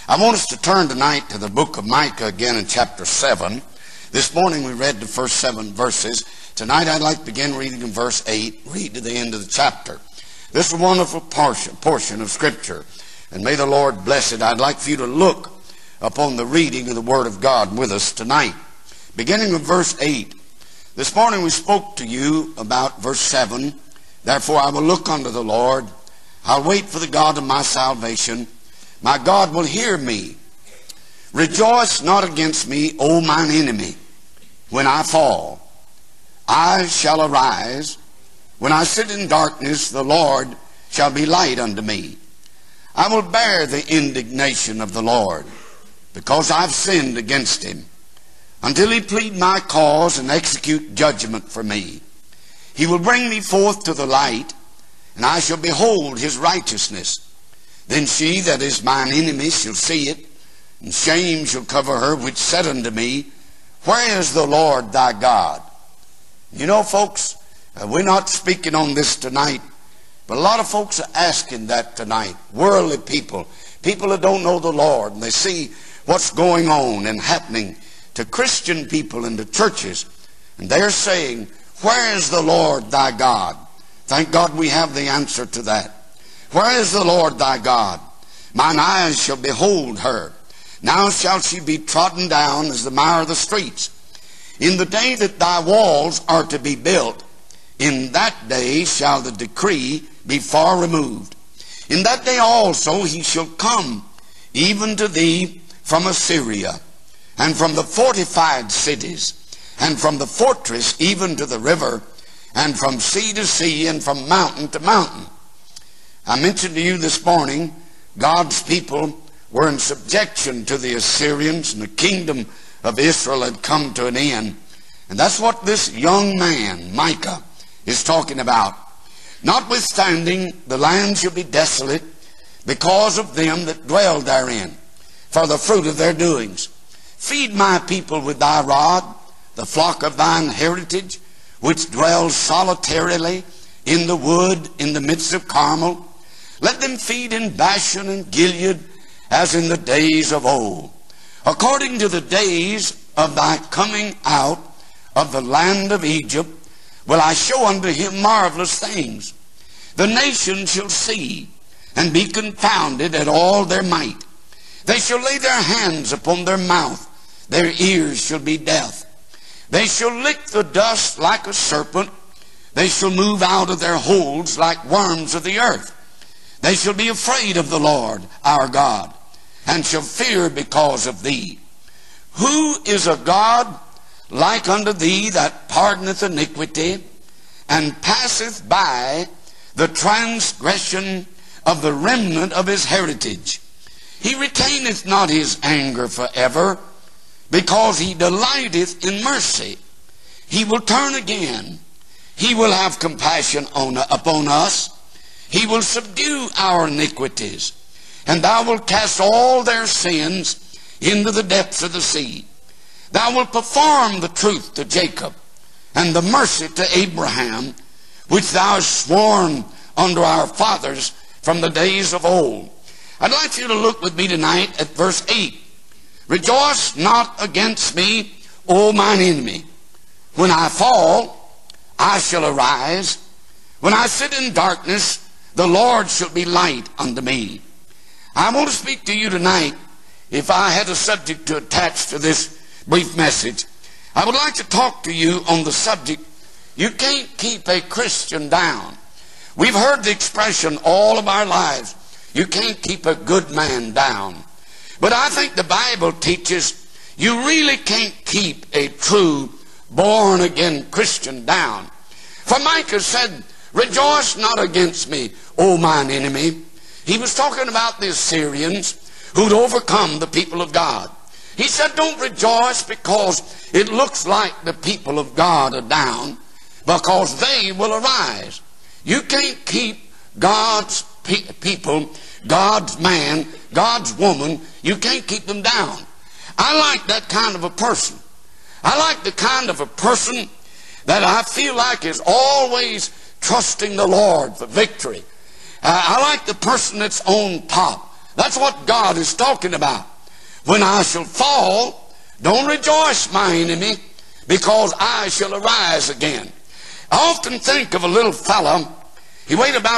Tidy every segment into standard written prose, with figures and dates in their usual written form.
I want us to turn tonight to the book of Micah again in chapter 7. This morning we read the first 7 verses. Tonight I'd like to begin reading in verse 8, read to the end of the chapter. This is a wonderful portion of Scripture, and may the Lord bless it. I'd like for you to look upon the reading of the Word of God with us tonight. Beginning with verse 8. This morning we spoke to you about verse 7. Therefore I will look unto the Lord. I'll wait for the God of my salvation. My God will hear me. Rejoice not against me, O mine enemy. When I fall, I shall arise. When I sit in darkness, the Lord shall be light unto me. I will bear the indignation of the Lord, because I've sinned against him, until he plead my cause and execute judgment for me. He will bring me forth to the light, and I shall behold his righteousness. Then she that is mine enemy shall see it, and shame shall cover her which said unto me, Where is the Lord thy God? You know, folks, we're not speaking on this tonight, but a lot of folks are asking that tonight. Worldly people, people that don't know the Lord, and they see what's going on and happening to Christian people and to churches, and they're saying, Where is the Lord thy God? Thank God we have the answer to that. Where is the Lord thy God? Mine eyes shall behold her. Now shall she be trodden down as the mire of the streets. In the day that thy walls are to be built, in that day shall the decree be far removed. In that day also he shall come, even to thee from Assyria, and from the fortified cities, and from the fortress even to the river, and from sea to sea, and from mountain to mountain. I mentioned to you this morning, God's people were in subjection to the Assyrians, and the kingdom of Israel had come to an end. And that's what this young man, Micah, is talking about. Notwithstanding, the land shall be desolate because of them that dwell therein, for the fruit of their doings. Feed my people with thy rod, the flock of thine heritage, which dwells solitarily in the wood in the midst of Carmel. Let them feed in Bashan and Gilead as in the days of old, according to the days of thy coming out of the land of Egypt, will I show unto him marvelous things. The nations shall see and be confounded at all their might. They shall lay their hands upon their mouth, their ears shall be deaf. They shall lick the dust like a serpent. They shall move out of their holes like worms of the earth. They shall be afraid of the Lord our God, and shall fear because of thee. Who is a God like unto thee, that pardoneth iniquity, and passeth by the transgression of the remnant of his heritage? He retaineth not his anger forever, because he delighteth in mercy. He will turn again. He will have compassion upon us. He will subdue our iniquities, and thou wilt cast all their sins into the depths of the sea. Thou wilt perform the truth to Jacob, and the mercy to Abraham, which thou hast sworn unto our fathers from the days of old. I'd like you to look with me tonight at verse 8. Rejoice not against me, O mine enemy. When I fall, I shall arise. When I sit in darkness, the Lord shall be light unto me. I want to speak to you tonight. If I had a subject to attach to this brief message, I would like to talk to you on the subject, you can't keep a Christian down. We've heard the expression all of our lives, you can't keep a good man down. But I think the Bible teaches you really can't keep a true born-again Christian down. For Micah said, Rejoice not against me, O mine enemy. He was talking about the Assyrians who'd overcome the people of God. He said, don't rejoice because it looks like the people of God are down, because they will arise. You can't keep God's people, God's man, God's woman, you can't keep them down. I like that kind of a person. I like the kind of a person that I feel like is always trusting the Lord for victory. I like the person that's on top. That's what God is talking about. When I shall fall, don't rejoice, my enemy, because I shall arise again. I often think of a little fella. He weighed about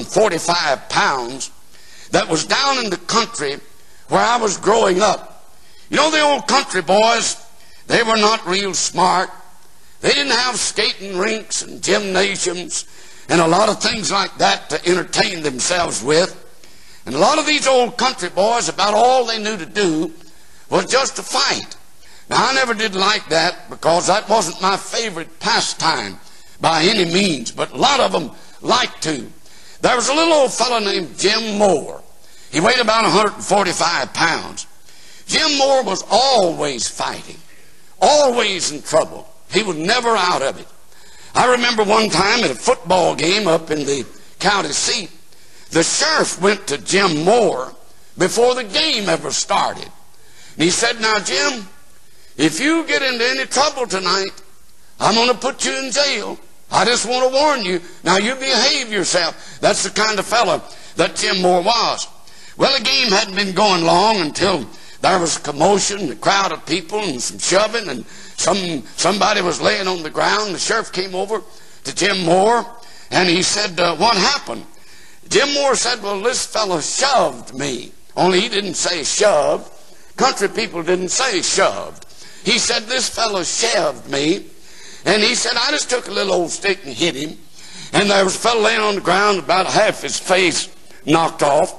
145 pounds that was down in the country where I was growing up. You know, the old country boys, they were not real smart. They didn't have skating rinks and gymnasiums and a lot of things like that to entertain themselves with. And a lot of these old country boys, about all they knew to do was just to fight. Now, I never did like that because that wasn't my favorite pastime by any means, but a lot of them liked to. There was a little old fellow named Jim Moore. He weighed about 145 pounds. Jim Moore was always fighting, always in trouble. He was never out of it. I remember one time at a football game up in the county seat, the sheriff went to Jim Moore before the game ever started. And he said, now, Jim, if you get into any trouble tonight, I'm going to put you in jail. I just want to warn you. Now, you behave yourself. That's the kind of fellow that Jim Moore was. Well, the game hadn't been going long until there was a commotion, a crowd of people, and some shoving, and somebody was laying on the ground. The sheriff came over to Jim Moore, and he said, what happened? Jim Moore said, well, this fellow shoved me. Only he didn't say shoved. Country people didn't say shoved. He said, this fellow shoved me. And he said, I just took a little old stick and hit him. And there was a fellow laying on the ground, about half his face knocked off.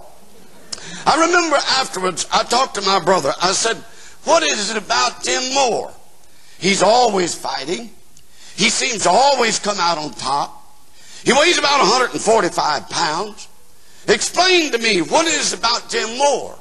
I remember afterwards, I talked to my brother. I said, what is it about Jim Moore? He's always fighting. He seems to always come out on top. He weighs about 145 pounds. Explain to me, what is it about Jim Moore?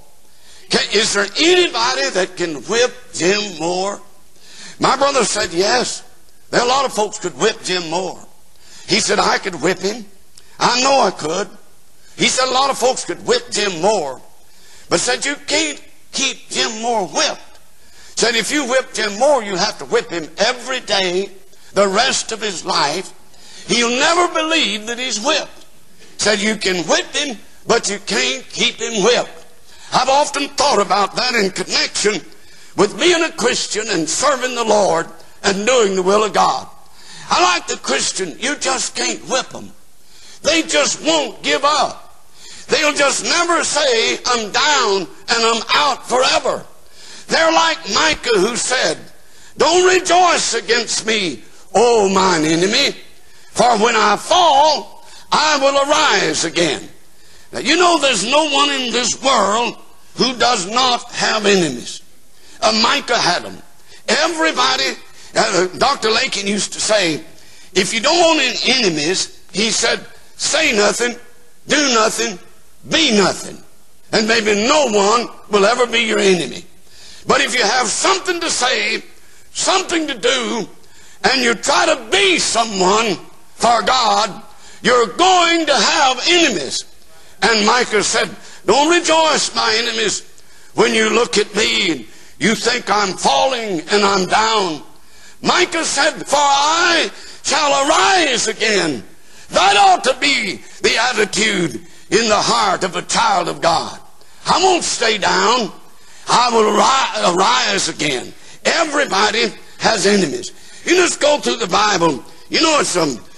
Is there anybody that can whip Jim Moore? My brother said, yes. There are a lot of folks could whip Jim Moore. He said, I could whip him. I know I could. He said, a lot of folks could whip Jim Moore. But said, you can't keep Jim Moore whipped. Said, if you whip Jim Moore, you have to whip him every day, the rest of his life. He'll never believe that he's whipped. Said, you can whip him, but you can't keep him whipped. I've often thought about that in connection with being a Christian and serving the Lord and doing the will of God. I like the Christian, you just can't whip them. They just won't give up. They'll just never say, I'm down and I'm out forever. They're like Micah, who said, don't rejoice against me, O mine enemy, for when I fall, I will arise again. Now, you know there's no one in this world who does not have enemies. Micah had them. Everybody, Dr. Lakin used to say, if you don't want any enemies, he said, say nothing, do nothing, be nothing. And maybe no one will ever be your enemy. But if you have something to say, something to do, and you try to be someone for God, you're going to have enemies. And Micah said, don't rejoice, my enemies, when you look at me and you think I'm falling and I'm down. Micah said, for I shall arise again. That ought to be the attitude in the heart of a child of God. I won't stay down. I will arise again. Everybody has enemies. You just go through the Bible. You know, it's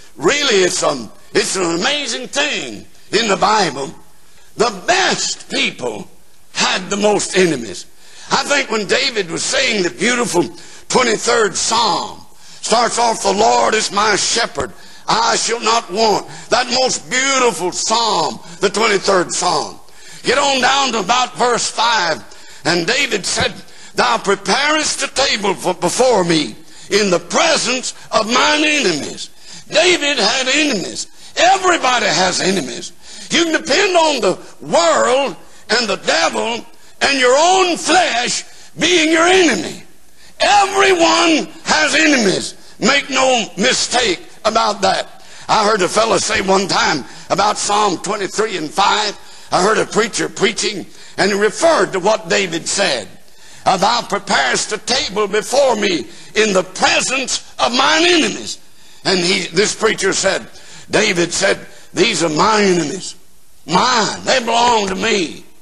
an amazing thing in the Bible. The best people had the most enemies. I think when David was saying the beautiful 23rd Psalm, starts off, the Lord is my shepherd, I shall not want. That most beautiful Psalm, the 23rd Psalm. Get on down to about verse 5, and David said, thou preparest a table before me in the presence of mine enemies. David had enemies. Everybody has enemies. You can depend on the world and the devil and your own flesh being your enemy. Everyone has enemies. Make no mistake about that. I heard a fellow say one time about Psalm 23 and 5. I heard a preacher preaching, and he referred to what David said. Thou preparest a table before me in the presence of mine enemies. And this preacher said, David said, these are my enemies. Mine. They belong to me.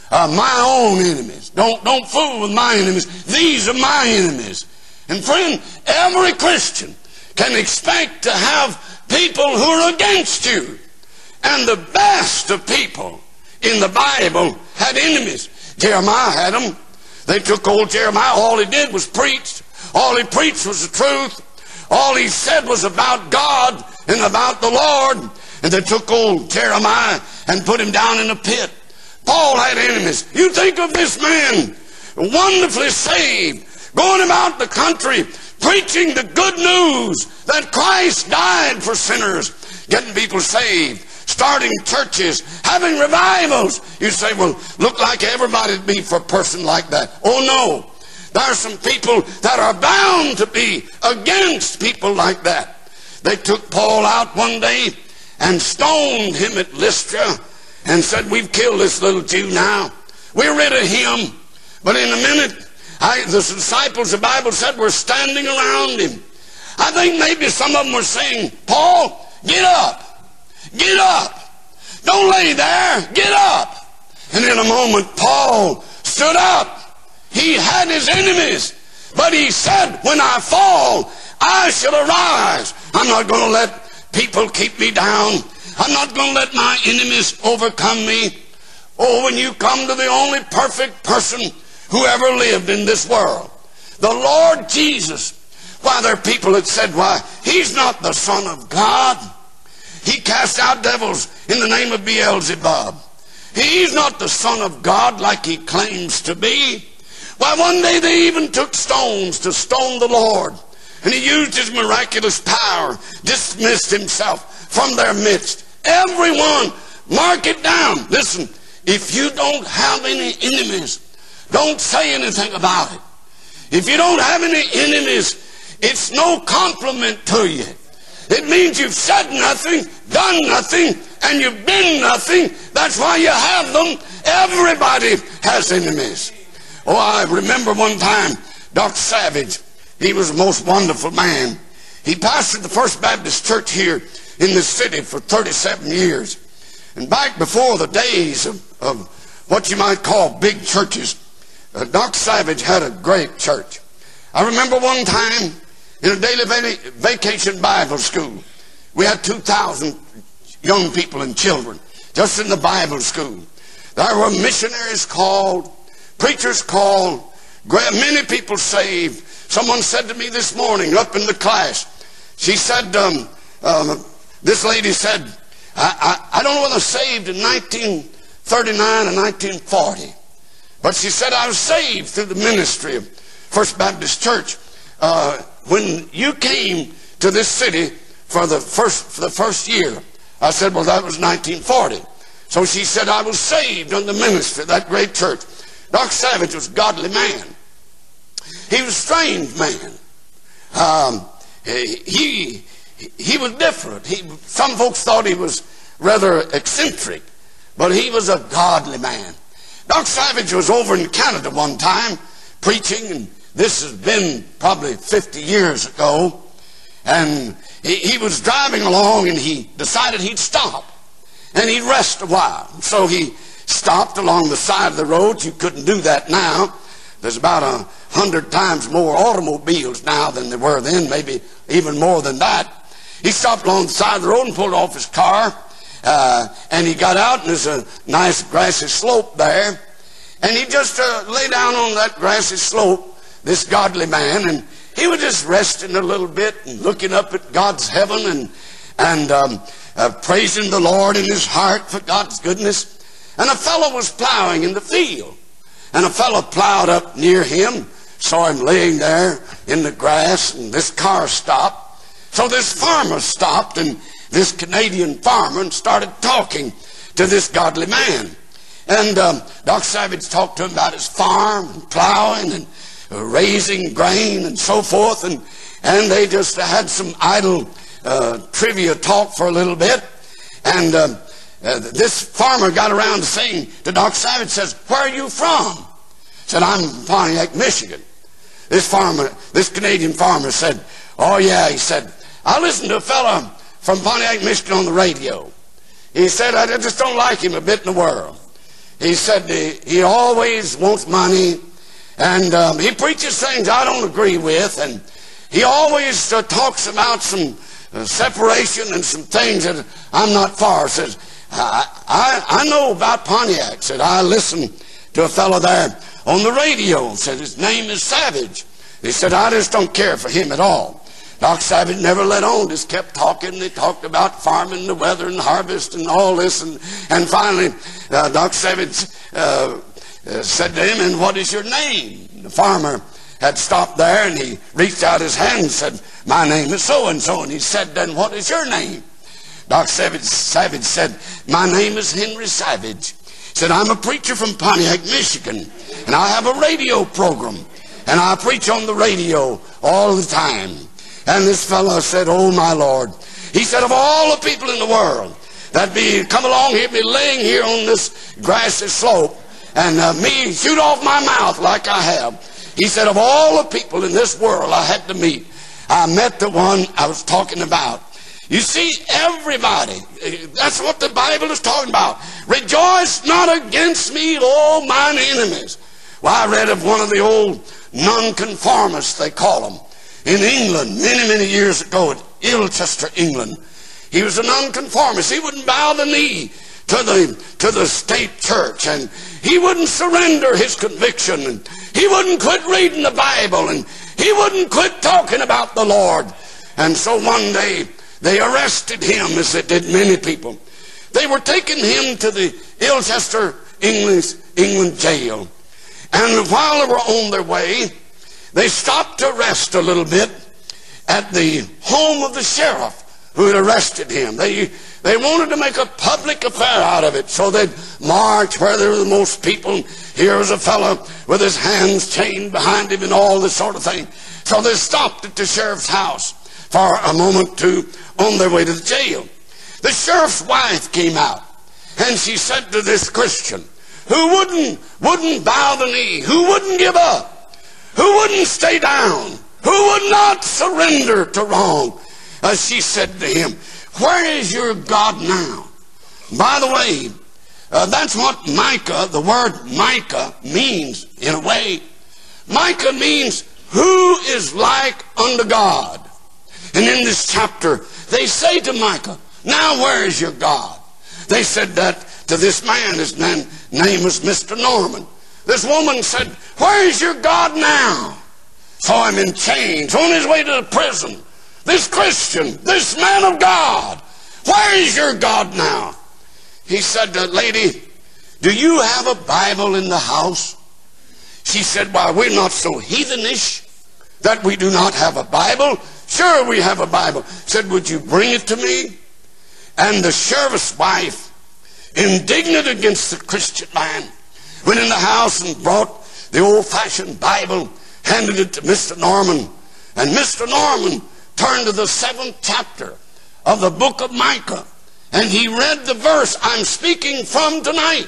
my own enemies. Don't fool with my enemies. These are my enemies. And friend, every Christian can expect to have people who are against you. And the best of people in the Bible had enemies. Jeremiah had them. They took old Jeremiah. All he did was preach. All he preached was the truth. All he said was about God and about the Lord. And they took old Jeremiah and put him down in a pit. Paul had enemies. You think of this man, wonderfully saved, going about the country, preaching the good news that Christ died for sinners, getting people saved, starting churches, having revivals. You say, well, look like everybody'd be for a person like that. Oh no, there are some people that are bound to be against people like that. They took Paul out one day and stoned him at Lystra and said, we've killed this little Jew now. We're rid of him. But in a minute, the disciples, the Bible said, were standing around him. I think maybe some of them were saying, Paul, get up. Get up. Don't lay there. Get up. And in a moment, Paul stood up. He had his enemies. But he said, when I fall, I shall arise. I'm not going to let people keep me down. I'm not going to let my enemies overcome me. Oh, when you come to the only perfect person who ever lived in this world, the Lord Jesus. Why, there are people that said, why, he's not the Son of God. He cast out devils in the name of Beelzebub. He's not the Son of God like he claims to be. Why, one day they even took stones to stone the Lord. And he used his miraculous power, dismissed himself from their midst. Everyone, mark it down. Listen, if you don't have any enemies, don't say anything about it. If you don't have any enemies, it's no compliment to you. It means you've said nothing, done nothing, and you've been nothing. That's why you have them. Everybody has enemies. Oh, I remember one time, Dr. Savage, he was a most wonderful man. He pastored the First Baptist Church here in this city for 37 years. And back before the days of what you might call big churches, Dr. Savage had a great church. I remember one time in a daily vacation Bible school, we had 2,000 young people and children just in the Bible school. There were missionaries called, preachers called, many people saved. Someone said to me this morning up in the class, she said, this lady said, I don't know whether I was saved in 1939 and 1940. But she said, I was saved through the ministry of First Baptist Church. When you came to this city for the first year, I said, well, that was 1940. So she said, I was saved under the ministry of that great church. Dr. Savage was a godly man. He was a strange man. He was different. Some folks thought he was rather eccentric, but he was a godly man. Dr. Savage was over in Canada one time preaching, and this has been probably 50 years ago. And he was driving along, and he decided he'd stop and he'd rest a while. So he stopped along the side of the road. You couldn't do that now. There's about 100 times more automobiles now than there were then, maybe even more than that. He stopped along the side of the road and pulled off his car. And he got out, and there's a nice grassy slope there. And he just lay down on that grassy slope, this godly man, and he was just resting a little bit and looking up at God's heaven and praising the Lord in his heart for God's goodness. And a fellow was plowing in the field. And a fellow plowed up near him, saw him laying there in the grass, and this car stopped. So this farmer stopped, and this Canadian farmer, and started talking to this godly man. And Dr. Savage talked to him about his farm and plowing and raising grain and so forth. And they just had some idle trivia talk for a little bit. And this farmer got around to saying to Dr. Savage, says, where are you from? Said, I'm from Pontiac, Michigan. This Canadian farmer said, oh yeah, he said, I listened to a fellow from Pontiac, Michigan on the radio. He said, I just don't like him a bit in the world. he said he always wants money, and he preaches things I don't agree with, and he always talks about some separation and some things that I'm not for. Says, I know about Pontiac. Said, I listened to a fellow there on the radio. Said, his name is Savage. He said, I just don't care for him at all. Doc Savage never let on, just kept talking. They talked about farming, the weather, and harvest, and all this. And finally, Doc Savage said to him, and what is your name? The farmer had stopped there, and he reached out his hand and said, my name is so-and-so. And he said, then what is your name? Doc Savage said, my name is Henry Savage. He said, I'm a preacher from Pontiac, Michigan, and I have a radio program, and I preach on the radio all the time. And this fellow said, oh my Lord. He said, of all the people in the world that be come along here, be laying here on this grassy slope, and me shoot off my mouth like I have. He said, of all the people in this world I had to meet, I met the one I was talking about. You see, everybody, that's what the Bible is talking about. Rejoice not against me, all mine enemies. Well, I read of one of the old nonconformists, they call them, in England many years ago at Ilchester, England. He was a nonconformist. He wouldn't bow the knee to the state church, and he wouldn't surrender his conviction, and he wouldn't quit reading the Bible, and he wouldn't quit talking about the Lord. And so one day they arrested him, as they did many people. They were taking him to the Ilchester, England jail, and while they were on their way, they stopped to rest a little bit at the home of the sheriff who had arrested him. They wanted to make a public affair out of it, so they'd march where there were the most people. Here was a fellow with his hands chained behind him and all this sort of thing. So they stopped at the sheriff's house for a moment or two on their way to the jail. The sheriff's wife came out, and she said to this Christian, who wouldn't bow the knee, who wouldn't give up, who wouldn't stay down, who would not surrender to wrong, she said to him, where is your God now? By the way, that's what Micah, the word Micah means in a way. Micah means who is like unto God. And in this chapter, they say to Micah, now where is your God? They said that to this man. His name was Mr. Norman. This woman said, where is your God now? Saw him in chains, on his way to the prison. This Christian, this man of God, where is your God now? He said, lady, do you have a Bible in the house? She said, why, we're not so heathenish that we do not have a Bible. Sure, we have a Bible. Said, would you bring it to me? And the sheriff's wife, indignant against the Christian man, went in the house and brought the old-fashioned Bible, handed it to Mr. Norman. And Mr. Norman turned to the 7th chapter of the book of Micah, and he read the verse I'm speaking from tonight.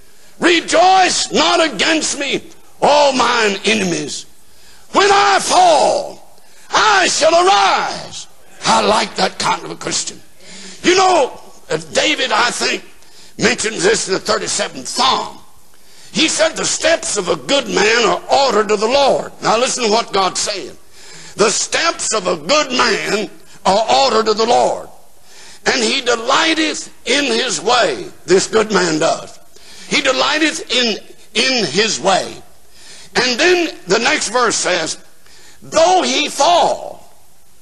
Rejoice not against me, all mine enemies. When I fall, I shall arise. I like that kind of a Christian. You know, David, I think, mentions this in the 37th Psalm. He said the steps of a good man are ordered to the Lord. Now listen to what God's saying. The steps of a good man are ordered to the Lord, and he delighteth in his way. This good man does. He delighteth in his way. And then the next verse says, though he fall,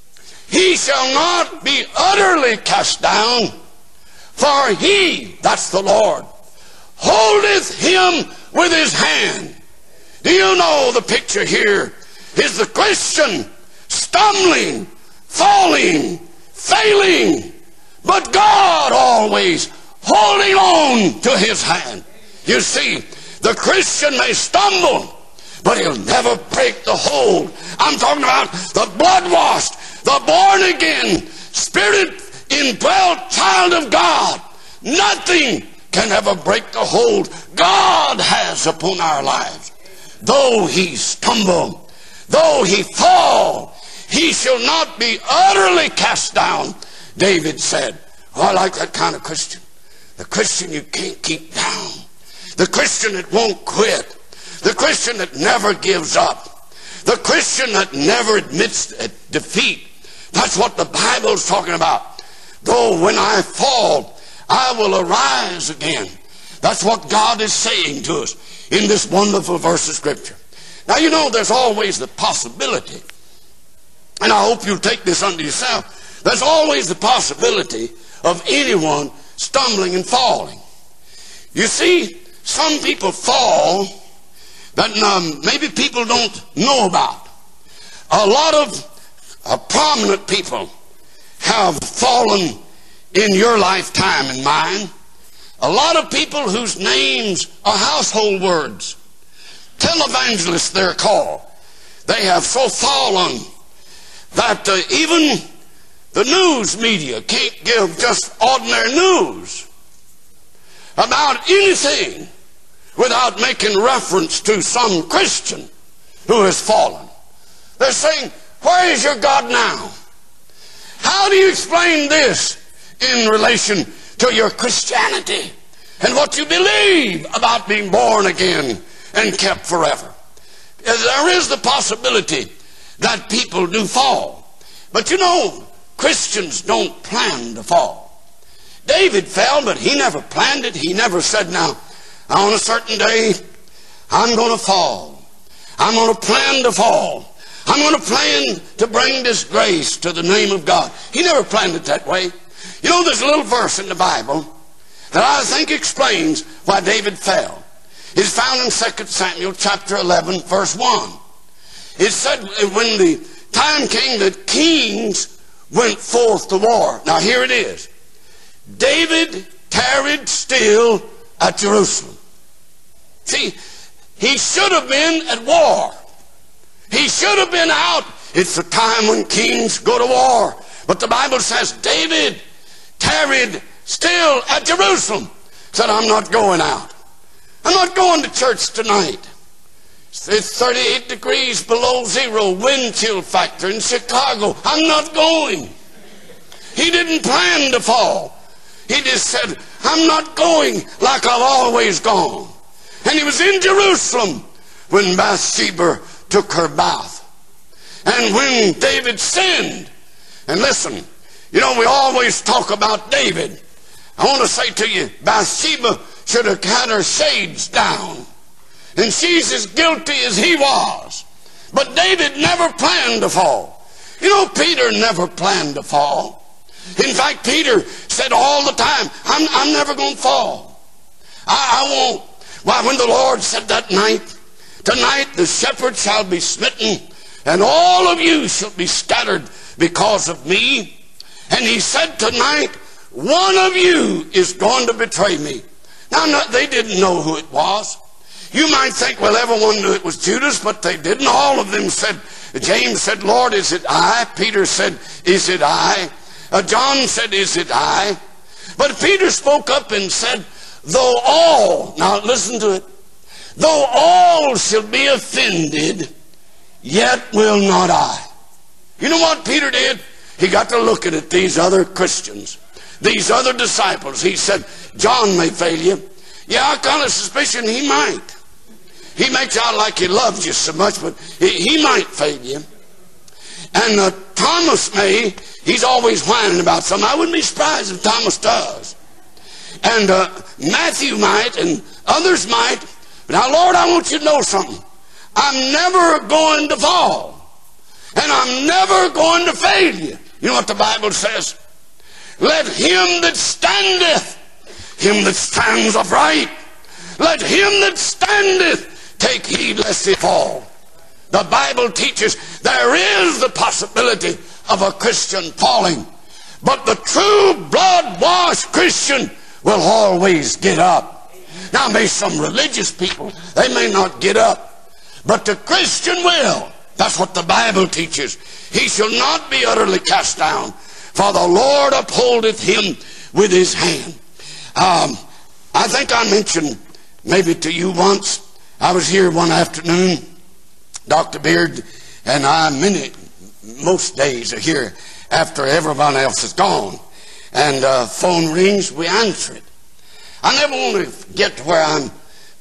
he shall not be utterly cast down, for he, that's the Lord, holdeth him with his hand. Do you know the picture here is the Christian stumbling, falling, failing, but God always holding on to his hand. You see, the Christian may stumble, but he'll never break the hold. I'm talking about the blood-washed, the born-again, Spirit-indwelt child of God. Nothing can ever break the hold God has upon our lives. Though he stumble, though he fall, he shall not be utterly cast down, David said. Oh, I like that kind of Christian. The Christian you can't keep down. the Christian that won't quit, the Christian that never gives up, the Christian that never admits defeat. That's what the Bible's talking about. Though when I fall, I will arise again. That's what God is saying to us in this wonderful verse of Scripture. Now, you know, there's always the possibility, and I hope you'll take this unto yourself, there's always the possibility of anyone stumbling and falling. You see, some people fall that maybe people don't know about. A lot of prominent people have fallen in your lifetime and mine. A lot of people whose names are household words. Televangelists, they're called. They have so fallen that even the news media can't give just ordinary news about anything without making reference to some Christian who has fallen. They're saying, where is your God now? How do you explain this in relation to your Christianity and what you believe about being born again and kept forever? There is the possibility that people do fall. But you know, Christians don't plan to fall. David fell, but he never planned it. He never said, now, on a certain day, I'm going to fall. I'm going to plan to fall. I'm going to plan to bring disgrace to the name of God. He never planned it that way. You know, there's a little verse in the Bible that I think explains why David fell. It's found in 2 Samuel chapter 11, verse 1. It said when the time came that kings went forth to war. Now here it is. David tarried still at Jerusalem. See, he should have been at war. He should have been out. It's the time when kings go to war. But the Bible says David tarried still at Jerusalem. Said, I'm not going out. I'm not going to church tonight. It's 38 degrees below zero, wind chill factor in Chicago. I'm not going. He didn't plan to fall. He just said, I'm not going like I've always gone. And he was in Jerusalem when Bathsheba took her bath. And when David sinned, and listen, you know, we always talk about David. I want to say to you, Bathsheba should have had her shades down. And she's as guilty as he was. But David never planned to fall. You know, Peter never planned to fall. In fact, Peter said all the time, I'm never going to fall. I won't. Why, when the Lord said that night, tonight the shepherd shall be smitten, and all of you shall be scattered because of me. And he said, tonight, one of you is going to betray me. Now, they didn't know who it was. You might think, well, everyone knew it was Judas, but they didn't. All of them said, James said, Lord, is it I? Peter said, is it I? John said, is it I? But Peter spoke up and said, though all, now listen to it, though all shall be offended, yet will not I. You know what Peter did? He got to looking at these other Christians, these other disciples. He said, John may fail you. Yeah, I kind of suspicion he might. He makes out like he loves you so much, but he might fail you. And Thomas may, he's always whining about something. I wouldn't be surprised if Thomas does. And Matthew might, and others might. But now, Lord, I want you to know something. I'm never going to fall. And I'm never going to fail you. You know what the Bible says? Let him that standeth, him that stands upright, let him that standeth take heed lest he fall. The Bible teaches there is the possibility of a Christian falling. But the true blood-washed Christian will always get up. Now, maybe some religious people, they may not get up. But the Christian will. That's what the Bible teaches. He shall not be utterly cast down, for the Lord upholdeth him with his hand. I think I mentioned maybe to you once, I was here one afternoon, Dr. Beard and I, most days are here after everyone else is gone. And phone rings, we answer it. I never want to get to where I'm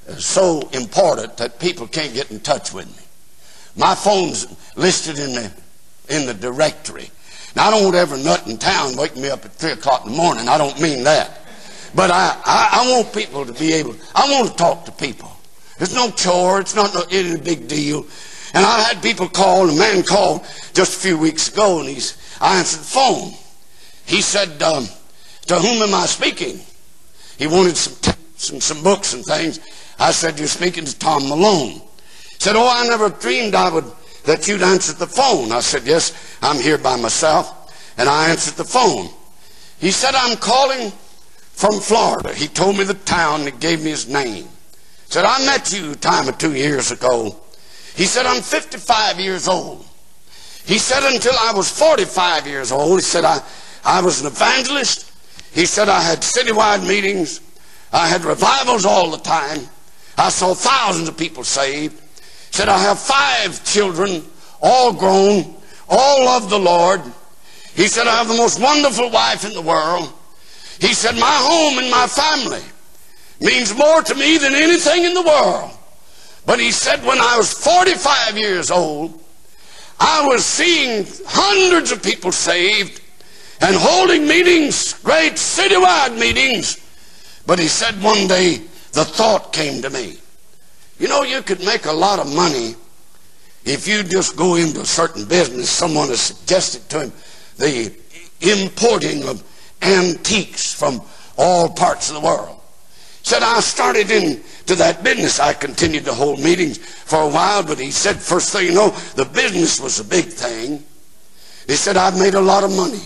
so important that people can't get in touch with me. My phone's listed in the directory. Now, I don't want every nut in town waking me up at 3 o'clock in the morning. I don't mean that. But I want people to be able, I want to talk to people. It's no chore. It's not any big deal. And I had people call, and a man called just a few weeks ago, and I answered the phone. He said, to whom am I speaking? He wanted some books and things. I said, you're speaking to Tom Malone. He said, oh, I never dreamed that you'd answer the phone. I said, yes, I'm here by myself. And I answered the phone. He said, I'm calling from Florida. He told me the town and he gave me his name. He said, I met you a time or 2 years ago. He said, I'm 55 years old. He said, until I was 45 years old, he said, I was an evangelist. He said, I had citywide meetings. I had revivals all the time. I saw thousands of people saved. He said, I have 5 children, all grown, all love the Lord. He said, I have the most wonderful wife in the world. He said, my home and my family means more to me than anything in the world. But he said, when I was 45 years old, I was seeing hundreds of people saved and holding meetings, great citywide meetings. But he said one day, the thought came to me. You know, you could make a lot of money if you just go into a certain business. Someone has suggested to him the importing of antiques from all parts of the world. He said, I started into that business. I continued to hold meetings for a while, but he said, first thing you know, the business was a big thing. He said, I've made a lot of money.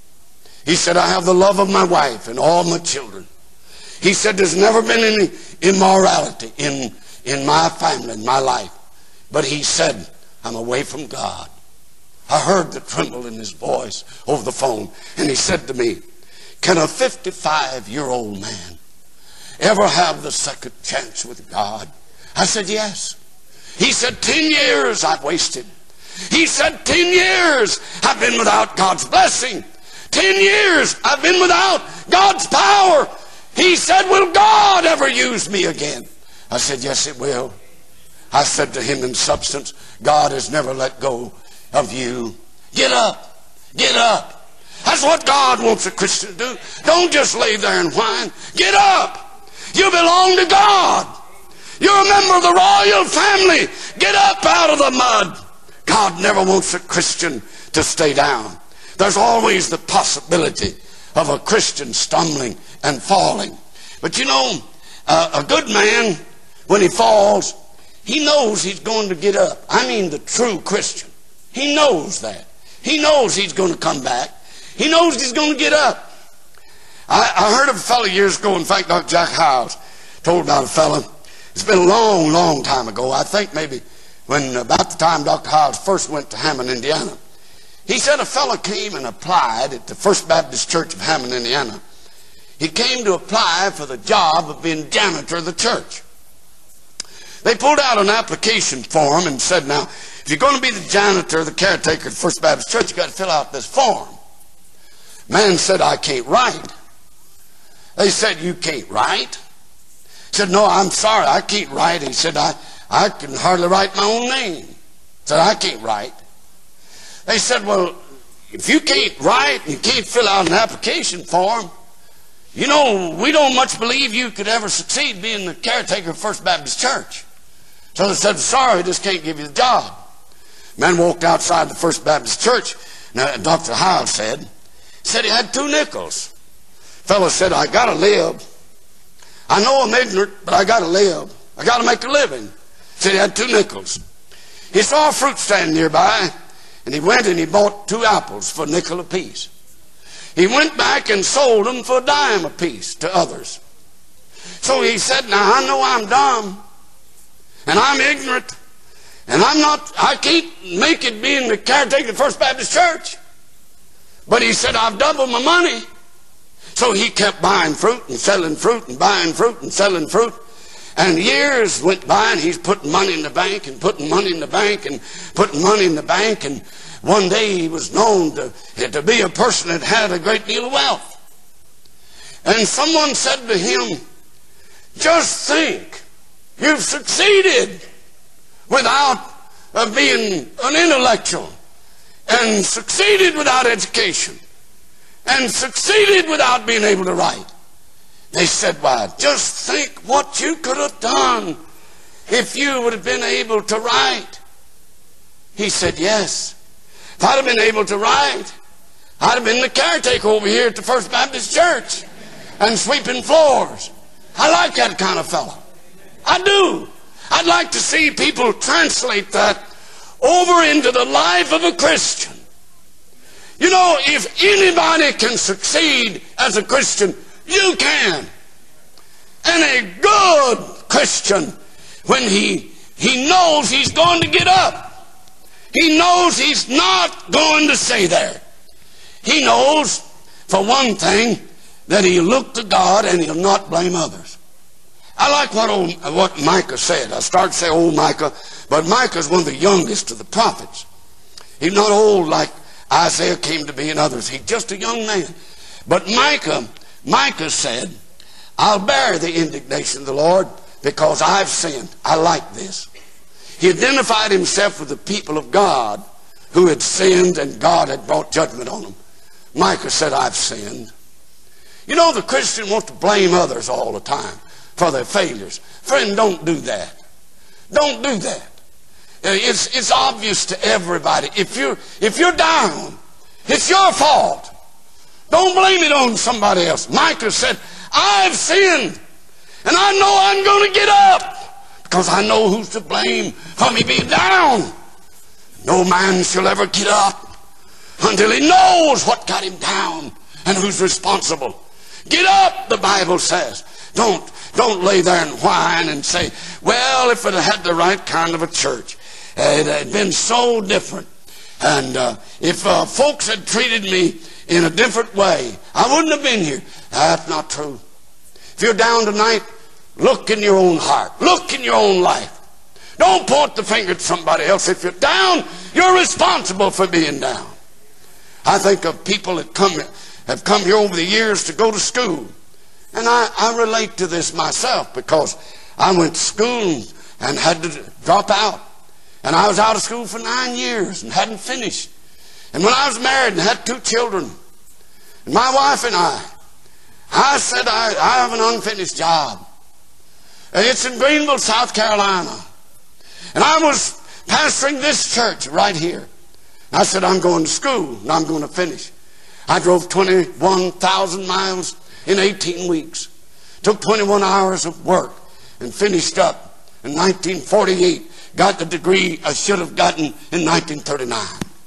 He said, I have the love of my wife and all my children. He said, there's never been any immorality in my family, in my life. But he said, I'm away from God. I heard the tremble in his voice over the phone. And he said to me, can a 55-year-old man ever have the second chance with God? I said, yes. He said, 10 years I've wasted. He said, 10 years I've been without God's blessing. 10 years I've been without God's power. He said, will God ever use me again? I said, yes, it will. I said to him in substance, God has never let go of you. Get up. Get up. That's what God wants a Christian to do. Don't just lay there and whine. Get up. You belong to God. You're a member of the royal family. Get up out of the mud. God never wants a Christian to stay down. There's always the possibility of a Christian stumbling and falling. But you know, a good man, when he falls, he knows he's going to get up. I mean the true Christian. He knows that. He knows he's going to come back. He knows he's going to get up. I heard of a fellow years ago, in fact, Dr. Jack Howes told about a fellow. It's been a long, long time ago. I think maybe when about the time Dr. Howes first went to Hammond, Indiana. He said a fellow came and applied at the First Baptist Church of Hammond, Indiana. He came to apply for the job of being janitor of the church. They pulled out an application form and said, now, if you're going to be the janitor, the caretaker of the First Baptist Church, you've got to fill out this form. Man said, I can't write. They said, you can't write? He said, no, I'm sorry, I can't write. He said, I can hardly write my own name. He said, I can't write. They said, well, if you can't write and you can't fill out an application form, you know, we don't much believe you could ever succeed being the caretaker of First Baptist Church. So they said, sorry, we just can't give you the job. Man walked outside the First Baptist Church. Now, Dr. Howes said he had 2 nickels. Fellow said, I got to live. I know I'm ignorant, but I got to live. I got to make a living. Said he had 2 nickels. He saw a fruit stand nearby, and he went and he bought 2 apples for a nickel apiece. He went back and sold them for a dime apiece to others. So he said, now I know I'm dumb, and I'm ignorant, and I can't make it being the caretaker of the First Baptist Church. But he said, I've doubled my money. So he kept buying fruit and selling fruit and buying fruit and selling fruit. And years went by, and he's putting money in the bank and putting money in the bank and putting money in the bank. And one day he was known to be a person that had a great deal of wealth. And someone said to him, just think, You've succeeded without being an intellectual, and succeeded without education, and succeeded without being able to write. They said, why, just think what you could have done if you would have been able to write. He said, yes. If I'd have been able to write, I'd have been the caretaker over here at the First Baptist Church and sweeping floors. I like that kind of fellow. I do. I'd like to see people translate that over into the life of a Christian. You know, if anybody can succeed as a Christian, you can. And a good Christian, when he knows he's going to get up, he knows he's not going to stay there. He knows, for one thing, that he'll look to God and he'll not blame others. I like what Micah said. I started to say old Micah, but Micah's one of the youngest of the prophets. He's not old like Isaiah came to be and others. He's just a young man. But Micah said, I'll bear the indignation of the Lord because I've sinned. I like this. He identified himself with the people of God who had sinned and God had brought judgment on them. Micah said, I've sinned. You know, the Christian wants to blame others all the time for their failures. Friend, don't do that. Don't do that. It's obvious to everybody. If you're down, it's your fault. Don't blame it on somebody else. Micah said, I've sinned, and I know I'm going to get up because I know who's to blame for me being down. No man shall ever get up until he knows what got him down and who's responsible. Get up, the Bible says. Don't lay there and whine and say, well, if it had the right kind of a church, it had been so different. And if folks had treated me in a different way, I wouldn't have been here. That's not true. If you're down tonight, look in your own heart. Look in your own life. Don't point the finger at somebody else. If you're down, you're responsible for being down. I think of people that have come here over the years to go to school. And I relate to this myself because I went to school and had to drop out. And I was out of school for 9 years and hadn't finished. And when I was married and had 2 children, and my wife and I said, I have an unfinished job. And it's in Greenville, South Carolina. And I was pastoring this church right here. I said, I'm going to school and I'm going to finish. I drove 21,000 miles in 18 weeks. Took 21 hours of work and finished up in 1948. Got the degree I should have gotten in 1939.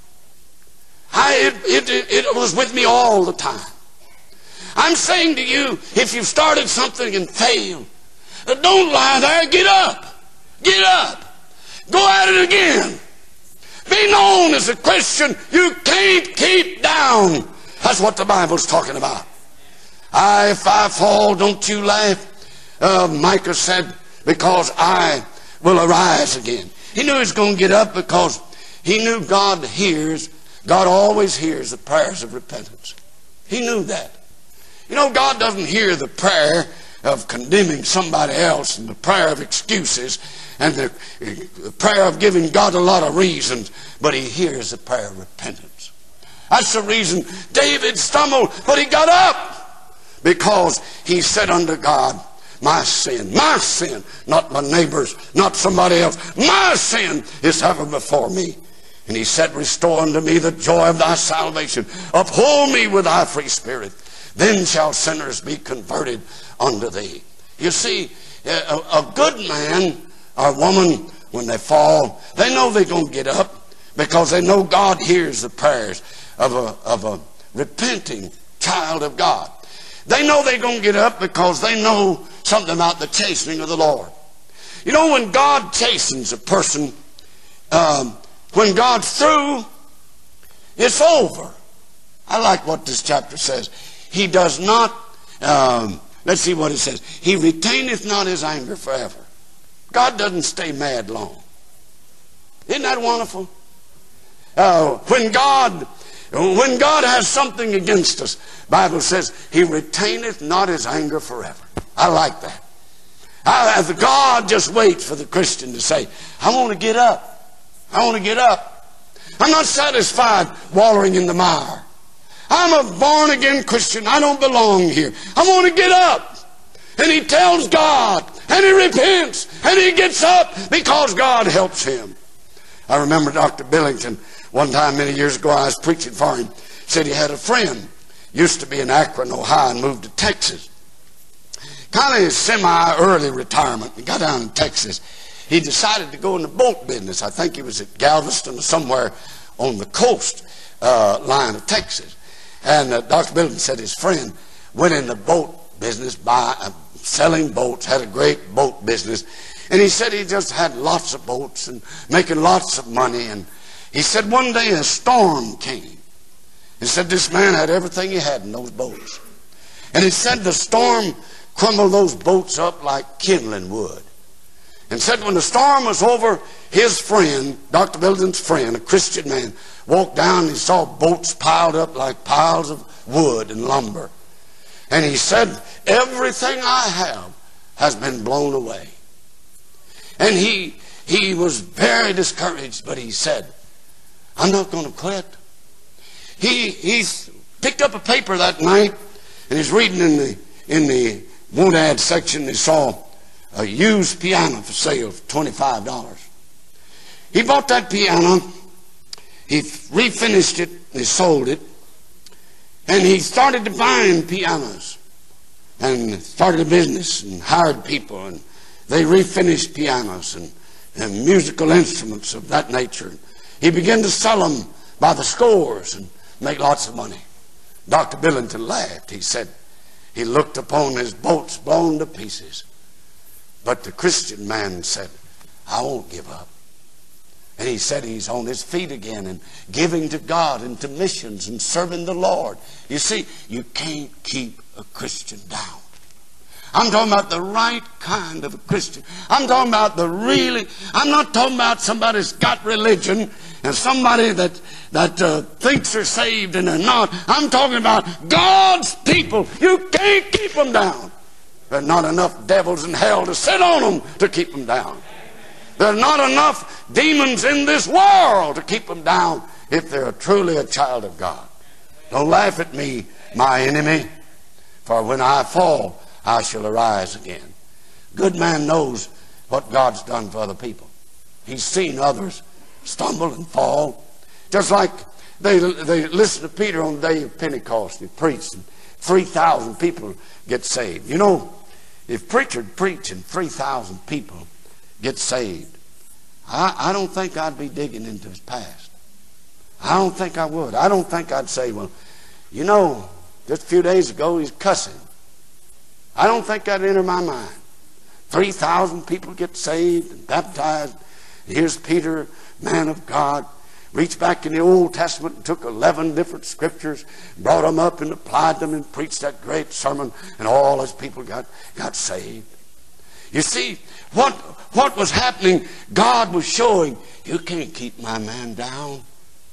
It was with me all the time. I'm saying to you, if you've started something and failed, don't lie there. Get up. Get up. Go at it again. Be known as a Christian. You can't keep down. That's what the Bible's talking about. If I fall, don't you laugh. Micah said, because I will arise again. He knew he was going to get up because he knew God always hears the prayers of repentance. He knew that. You know, God doesn't hear the prayer of condemning somebody else and the prayer of excuses and the prayer of giving God a lot of reasons, but he hears the prayer of repentance. That's the reason David stumbled, but he got up because he said unto God, my sin, not my neighbor's, not somebody else, my sin is ever before me. And he said, restore unto me the joy of thy salvation. Uphold me with thy free spirit. Then shall sinners be converted unto thee. You see, a good man or woman, when they fall, they know they're going to get up because they know God hears the prayers of a repenting child of God. They know they're going to get up because they know something about the chastening of the Lord. You know, when God chastens a person, when God's through, it's over. I like what this chapter says. He does not, let's see what it says. He retaineth not his anger forever. God doesn't stay mad long. Isn't that wonderful? When God has something against us, the Bible says, he retaineth not his anger forever. I like that. God just waits for the Christian to say, I want to get up. I want to get up. I'm not satisfied wallowing in the mire. I'm a born-again Christian. I don't belong here. I want to get up. And he tells God, and he repents, and he gets up because God helps him. I remember Dr. Billington one time many years ago, I was preaching for him, said he had a friend, used to be in Akron, Ohio, and moved to Texas. Kind of semi-early retirement. He got down in Texas. He decided to go in the boat business. I think he was at Galveston or somewhere on the coast line of Texas. And Dr. Billington said his friend went in the boat business by selling boats, had a great boat business. And he said he just had lots of boats and making lots of money. And he said one day a storm came. He said this man had everything he had in those boats. And he said the storm crumbled those boats up like kindling wood. And said when the storm was over, his friend, Dr. Billington's friend, a Christian man, walked down and he saw boats piled up like piles of wood and lumber. And he said, everything I have has been blown away. And he was very discouraged, but he said, I'm not going to quit. He picked up a paper that night and he's reading in the want ad section. He saw a used piano for sale for $25. He bought that piano, he refinished it, he sold it, and he started to buying pianos and started a business and hired people, and they refinished pianos and musical instruments of that nature. He began to sell them by the scores and make lots of money. Dr. Billington laughed. He said he looked upon his boats blown to pieces. But the Christian man said, I won't give up. And he said he's on his feet again and giving to God and to missions and serving the Lord. You see, you can't keep a Christian down. I'm talking about the right kind of a Christian. I'm talking about I'm not talking about somebody that's got religion and somebody that thinks they're saved and they're not. I'm talking about God's people. You can't keep them down. There are not enough devils in hell to sit on them to keep them down. There are not enough demons in this world to keep them down if they're truly a child of God. Don't laugh at me, my enemy, for when I fall, I shall arise again. Good man knows what God's done for other people. He's seen others stumble and fall. Just like they listened to Peter on the day of Pentecost. He preached and 3,000 people get saved. You know, if preacher preached and 3,000 people get saved, I don't think I'd be digging into his past. I don't think I would. I don't think I'd say, well, you know, just a few days ago he's cussing. I don't think that'd enter my mind. 3,000 people get saved and baptized. Here's Peter, man of God, reached back in the Old Testament and took 11 different scriptures, brought them up and applied them and preached that great sermon, and all his people got saved. You see, what was happening, God was showing, you can't keep my man down.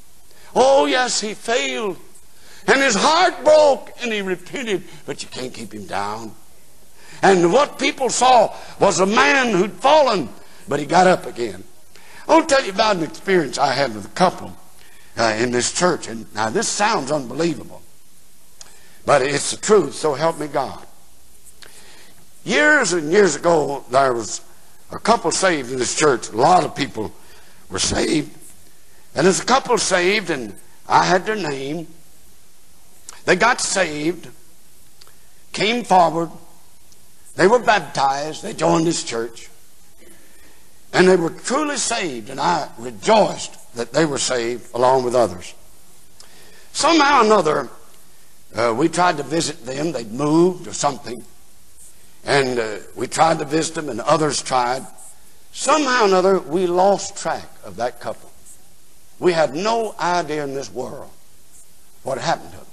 Oh, yes, he failed. And his heart broke and he repented, but you can't keep him down. And what people saw was a man who'd fallen, but he got up again. I want to tell you about an experience I had with a couple in this church. And now this sounds unbelievable, but it's the truth, so help me God. Years and years ago, there was a couple saved in this church. A lot of people were saved. And there's a couple saved, and I had their name. They got saved, came forward. They were baptized. They joined this church. And they were truly saved, and I rejoiced that they were saved along with others. Somehow or another, we tried to visit them. They'd moved or something. And we tried to visit them, and others tried. Somehow or another, we lost track of that couple. We had no idea in this world what happened to them.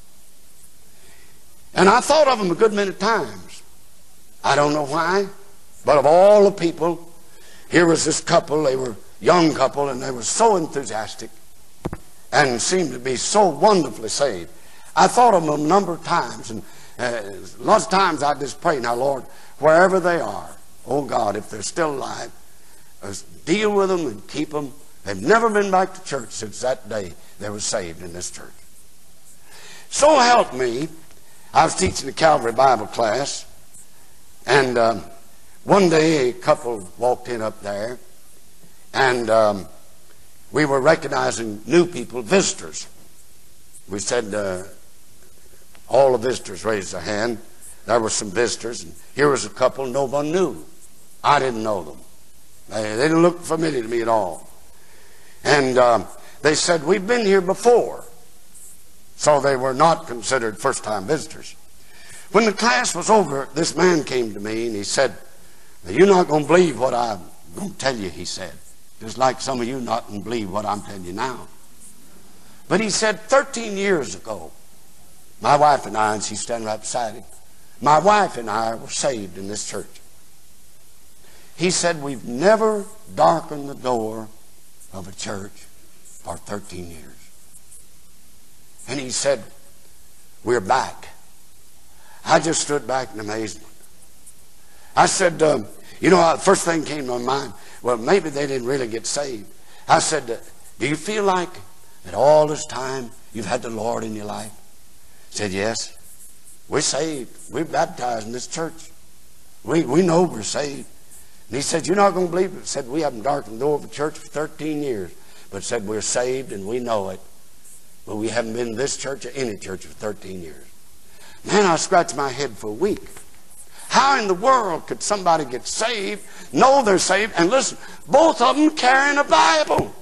And I thought of them a good many times. I don't know why, but of all the people, here was this couple. They were a young couple, and they were so enthusiastic and seemed to be so wonderfully saved. I thought of them a number of times, and lots of times I just pray, now Lord, wherever they are, Oh God, if they're still alive, deal with them and keep them. They've never been back to church since that day they were saved in this church. So help me, I was teaching the Calvary Bible class, and one day a couple walked in up there, and we were recognizing new people, visitors. We said, all the visitors raised their hand. There were some visitors, and here was a couple no one knew. I didn't know them. They didn't look familiar to me at all. And they said, we've been here before. So they were not considered first-time visitors. When the class was over, this man came to me and he said, you're not going to believe what I'm going to tell you, he said. Just like some of you not going to believe what I'm telling you now. But he said, 13 years ago, my wife and I, and she's standing right beside him, my wife and I were saved in this church. He said, we've never darkened the door of a church for 13 years. And he said, we're back. I just stood back in amazement. I said, the first thing came to my mind, well, maybe they didn't really get saved. I said, do you feel like that all this time you've had the Lord in your life? He said, yes. We're saved. We're baptized in this church. We know we're saved. And he said, you're not going to believe it. He said, we haven't darkened the door of a church for 13 years. But said, we're saved and we know it. But we haven't been in this church or any church for 13 years. Man, I scratched my head for a week. How in the world could somebody get saved, know they're saved, and listen, both of them carrying a Bible?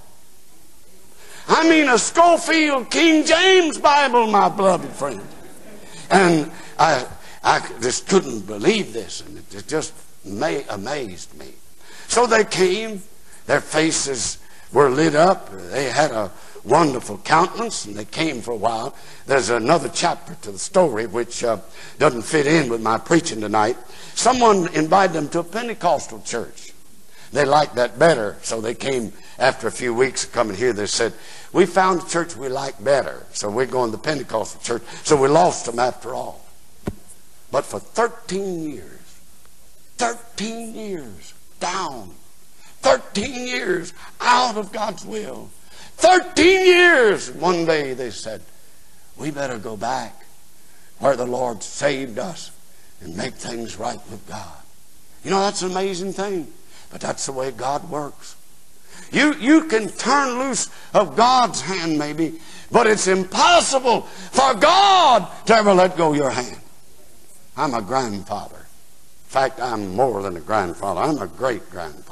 I mean a Scofield King James Bible, my beloved friend. And I just couldn't believe this, and it just amazed me. So they came, their faces were lit up, they had a wonderful countenance, and they came for a while. There's another chapter to the story which doesn't fit in with my preaching tonight. Someone invited them to a Pentecostal church. They liked that better, so they came after a few weeks of coming here. They said, we found a church we like better, so we're going to the Pentecostal church. So we lost them after all. But for 13 years down, 13 years out of God's will, 13 years. One day they said, we better go back where the Lord saved us and make things right with God. You know, that's an amazing thing, but that's the way God works. You can turn loose of God's hand maybe, but it's impossible for God to ever let go of your hand. I'm a grandfather. In fact, I'm more than a grandfather. I'm a great-grandfather.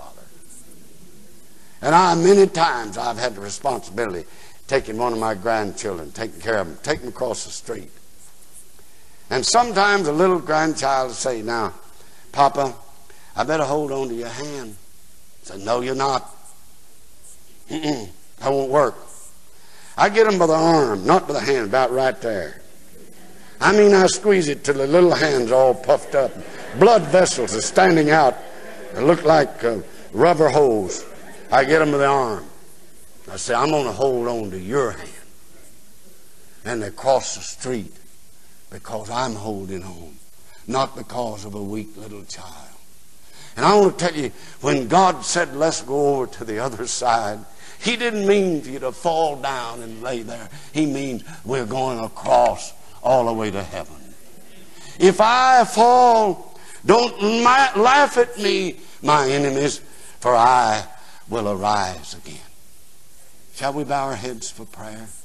And many times I've had the responsibility taking one of my grandchildren, taking care of them, taking them across the street. And sometimes a little grandchild will say, now, Papa, I better hold on to your hand. I said, no, you're not. That won't work. I get them by the arm, not by the hand, about right there. I mean, I squeeze it till the little hand's all puffed up. Blood vessels are standing out. They look like rubber hose. I get them by the arm. I say, I'm going to hold on to your hand. And they cross the street because I'm holding on, not because of a weak little child. And I want to tell you, when God said, let's go over to the other side, He didn't mean for you to fall down and lay there. He means we're going across all the way to heaven. If I fall, don't laugh at me, my enemies, for I will arise again. Shall we bow our heads for prayer?